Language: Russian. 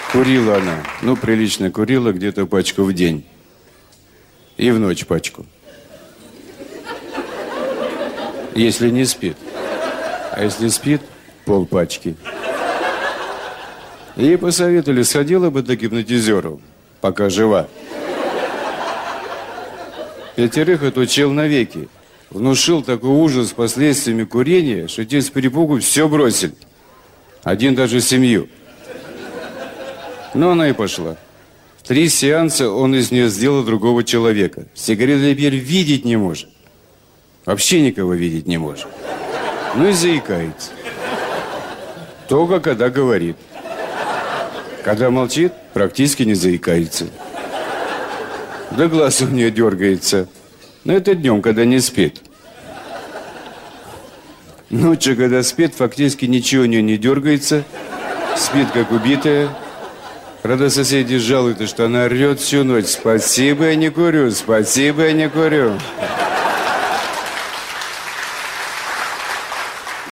Курила она. Ну, прилично курила, где-то пачку в день. И в ночь пачку. Если не спит. А если спит, полпачки. Ей посоветовали, сходила бы до гипнотизеру, пока жива. 5 отучил навеки. Внушил такой ужас с последствиями курения, что те с перепугу все бросили. Один даже семью. Но она и пошла. В 3 сеанса он из нее сделал другого человека. Сигареты теперь видеть не может. Вообще никого видеть не может. Ну и заикается. Только когда говорит. Когда молчит, практически не заикается. Да глаз у нее дергается. Но это днем, когда не спит. Ночью, когда спит, фактически ничего у нее не дергается. Спит, как убитая. Правда, соседи жалуются, что она орет всю ночь. Спасибо, я не курю, спасибо, я не курю.